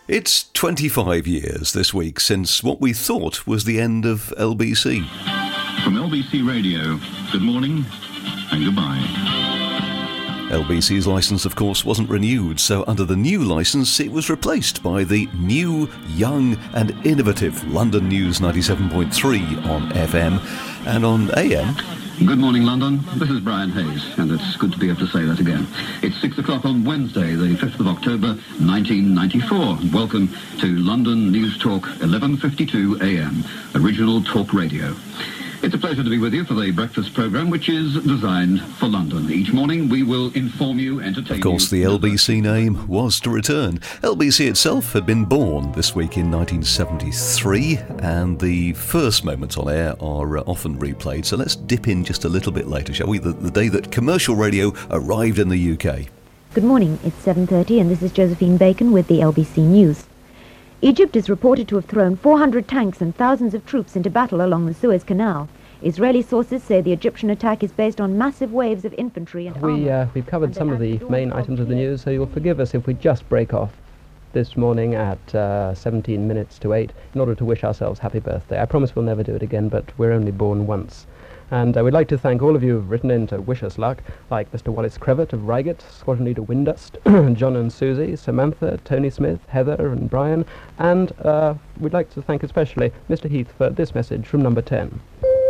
It's 25 years this week since what we thought was the end of LBC. From LBC Radio, good morning and goodbye. LBC's licence, of course, wasn't renewed, so under the new licence it was replaced by the new, young and innovative London News 97.3 on FM and on AM. Good morning, London. This is Brian Hayes, and it's good to be able to say that again. It's 6 o'clock on Wednesday, the 5th of October, 1994. Welcome to London News Talk 11:52 AM, original talk radio. It's a pleasure to be with you for the breakfast programme, which is designed for London. Each morning we will inform you, entertain you. Of course, the LBC name was to return. LBC itself had been born this week in 1973, and the first moments on air are often replayed. So let's dip in just a little bit later, shall we? The day that commercial radio arrived in the UK. Good morning, it's 7:30 and this is Josephine Bacon with the LBC News. Egypt is reported to have thrown 400 tanks and thousands of troops into battle along the Suez Canal. Israeli sources say the Egyptian attack is based on massive waves of infantry and armor. We've covered some of the main items of the news, so you'll forgive us if we just break off this morning at 17 minutes to 8 in order to wish ourselves happy birthday. I promise we'll never do it again, but we're only born once. And we'd like to thank all of you who've written in to wish us luck, like Mr. Wallace Crevett of Reigate, Squadron Leader Windust, John and Susie, Samantha, Tony Smith, Heather and Brian, and we'd like to thank especially Mr. Heath for this message from number 10.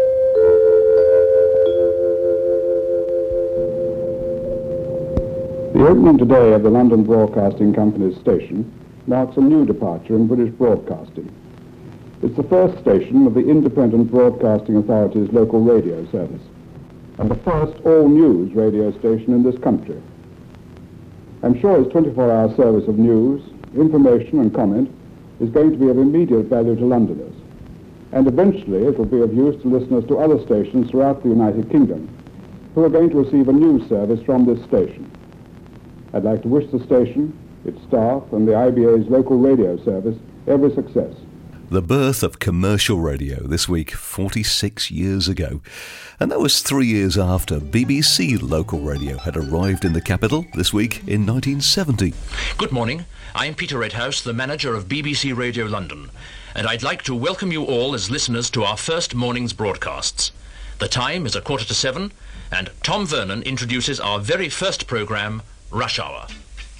The opening today of the London Broadcasting Company's station marks a new departure in British broadcasting. It's the first station of the Independent Broadcasting Authority's local radio service, and the first all-news radio station in this country. I'm sure its 24-hour service of news, information and comment is going to be of immediate value to Londoners, and eventually it will be of use to listeners to other stations throughout the United Kingdom who are going to receive a news service from this station. I'd like to wish the station, its staff and the IBA's local radio service every success. The birth of commercial radio this week, 46 years ago. And that was 3 years after BBC local radio had arrived in the capital this week in 1970. Good morning. I'm Peter Redhouse, the manager of BBC Radio London, and I'd like to welcome you all as listeners to our first morning's broadcasts. The time is 7:15, and Tom Vernon introduces our very first programme, Rush Hour.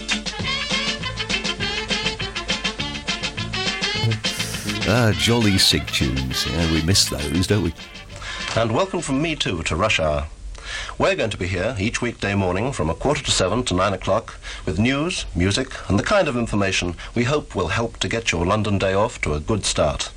Jolly sig tunes. Yeah, we miss those, don't we? And welcome from me too to Rush Hour. We're going to be here each weekday morning from 7:15 to 9 o'clock with news, music and the kind of information we hope will help to get your London day off to a good start.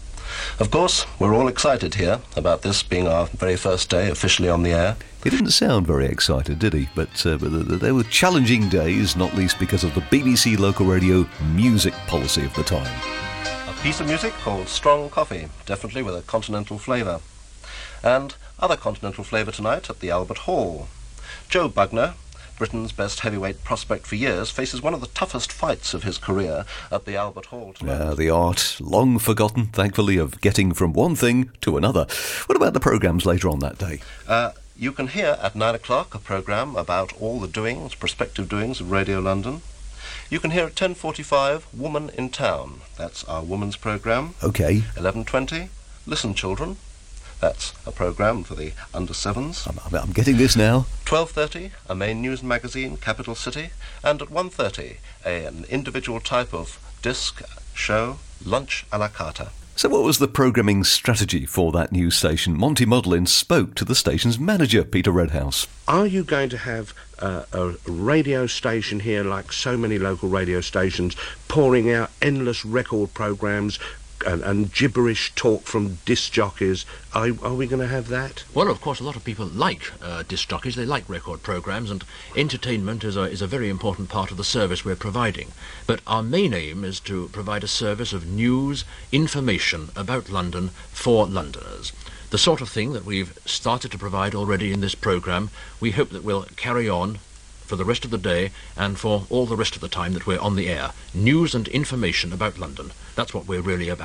Of course, we're all excited here about this being our very first day officially on the air. He didn't sound very excited, did he? But they were challenging days, not least because of the BBC local radio music policy of the time. A piece of music called Strong Coffee, definitely with a continental flavour. And other continental flavour tonight at the Albert Hall. Joe Bugner, Britain's best heavyweight prospect for years, faces one of the toughest fights of his career at the Albert Hall tonight. The art, long forgotten, thankfully, of getting from one thing to another. What about the programmes later on that day? You can hear at 9 o'clock a programme about all the doings, prospective doings of Radio London. You can hear at 10:45 Woman in Town. That's our women's programme. OK. 11:20 Listen Children. That's a programme for the under-7s. I'm getting this now. 12:30 a main news magazine, Capital City. And at 1:30 an individual type of disc show, Lunch à la Carte. So what was the programming strategy for that news station? Monty Modlin spoke to the station's manager, Peter Redhouse. Are you going to have a radio station here, like so many local radio stations, pouring out endless record programmes and gibberish talk from disc jockeys? Are we going to have that? Well, of course, a lot of people like disc jockeys. They like record programmes, and entertainment is a very important part of the service we're providing. But our main aim is to provide a service of news, information about London for Londoners. The sort of thing that we've started to provide already in this programme, we hope that we'll carry on for the rest of the day and for all the rest of the time that we're on the air. News and information about London. That's what we're really about.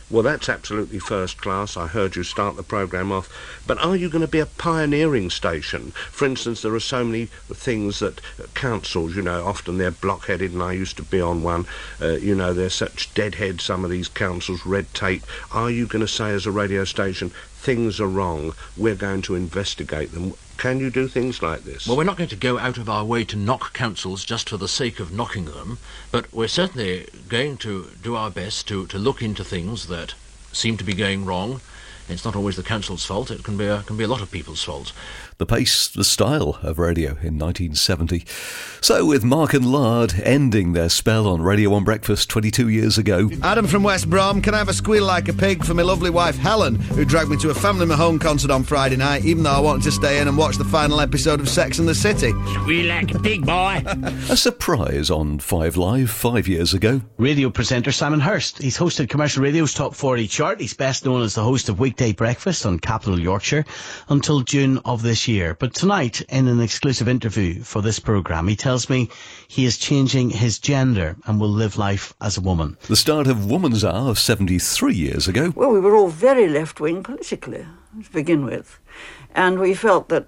Well, that's absolutely first class. I heard you start the programme off. But are you going to be a pioneering station? For instance, there are so many things that councils, often they're blockheaded, and I used to be on one. They're such deadheads, some of these councils, red tape. Are you going to say as a radio station, things are wrong, we're going to investigate them? Can you do things like this? Well, we're not going to go out of our way to knock councils just for the sake of knocking them, but we're certainly going to do our best to look into things that seem to be going wrong. It's not always the council's fault, it can be a lot of people's fault. The pace, the style of radio in 1970. So with Mark and Lard ending their spell on Radio 1 Breakfast 22 years ago. Adam from West Brom, can I have a squeal like a pig for my lovely wife Helen, who dragged me to a Family Mahone concert on Friday night, even though I wanted to stay in and watch the final episode of Sex and the City. Squeal like a pig, boy. A surprise on 5 Live 5 years ago. Radio presenter Simon Hirst. He's hosted Commercial Radio's Top 40 chart. He's best known as the host of Weekday Breakfast on Capital Yorkshire until June of this year. But tonight, in an exclusive interview for this programme, he tells me he is changing his gender and will live life as a woman. The start of Woman's Hour 73 years ago. Well, we were all very left-wing politically, to begin with. And we felt that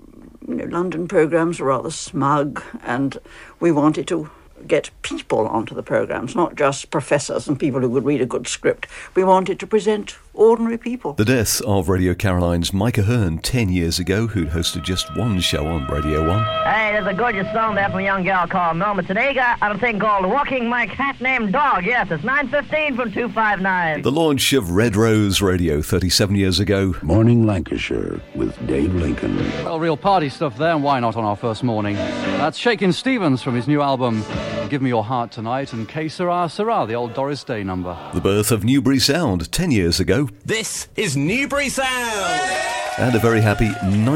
London programmes were rather smug, and we wanted to get people onto the programmes, not just professors and people who could read a good script. We wanted to present ordinary people. The death of Radio Caroline's Micah Hearn 10 years ago, who'd hosted just one show on Radio 1. Hey, there's a gorgeous song there from a young gal called Norma Tadega and a thing called Walking My Cat Named Dog. Yes, it's 9:15 from 259. The launch of Red Rose Radio 37 years ago. Morning Lancashire with Dave Lincoln. Well, real party stuff there, and why not on our first morning? That's Shakin' Stevens from his new album Give Me Your Heart Tonight, and Que Sera Sera, the old Doris Day number. The birth of Newbury Sound 10 years ago. This is Newbury Sound! And a very happy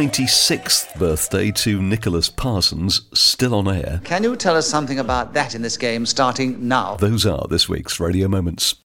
96th birthday to Nicholas Parsons, still on air. Can you tell us something about that in this game starting now? Those are this week's Radio Moments.